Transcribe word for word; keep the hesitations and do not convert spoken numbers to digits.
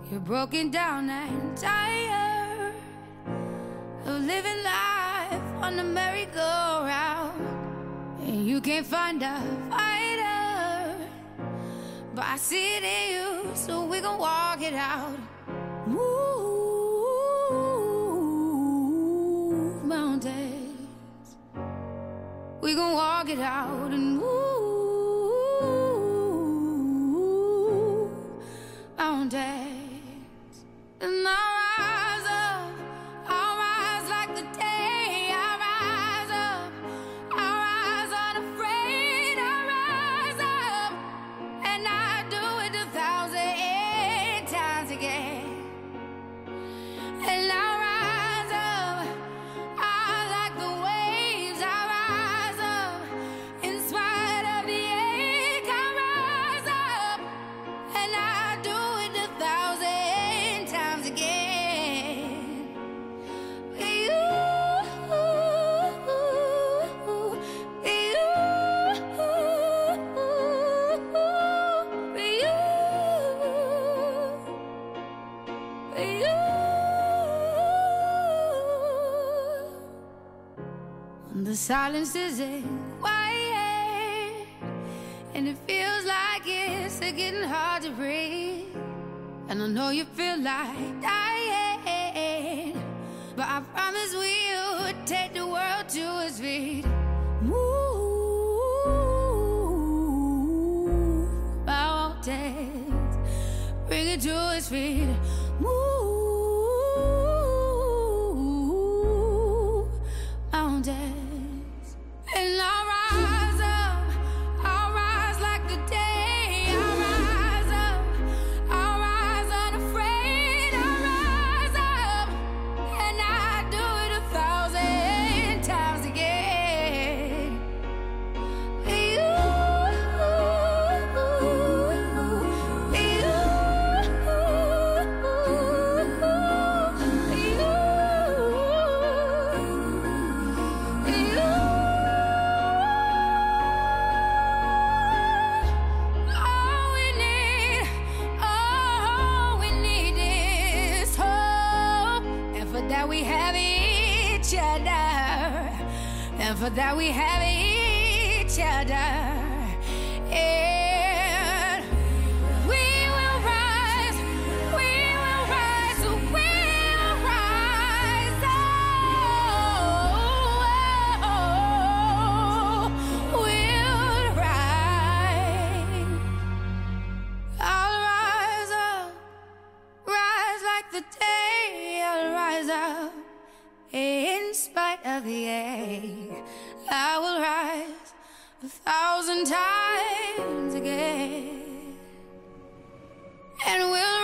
You're broken down and tired of living life on the merry-go-round, and you can't find a fighter, but I see it in you, so we gon' walk it out. Move mountains, we gon' walk it out and move mountains. And I'll rise up, I'll rise like the day. I'll rise up, I'll rise unafraid. I'll rise up, and I'll do it a thousand times again. And I'll rise up, I'll like the waves. I'll rise up, in spite of the ache. I'll rise up, and I'll do it a thousand times again. With you, with you, with you, with you. When the silence isn't quiet, and it feels like it's getting hard to breathe, and I know you feel like dying, but I promise we'll take the world to its feet. Move mountains, bring it to its feet. Move mountains, and I'll rise up, I'll rise like the day. I'll rise up, I'll rise unafraid. I'll rise up, and I'll do it a thousand times again. With you, with you, with you, with you. All we need, all we need is hope, and for that we have each other, and for that we have each other. And we will rise, we will rise, we'll rise. Oh, we'll rise. I'll rise up, rise like the day. I'll rise up, in spite of the ache. I will rise a thousand times again, and we'll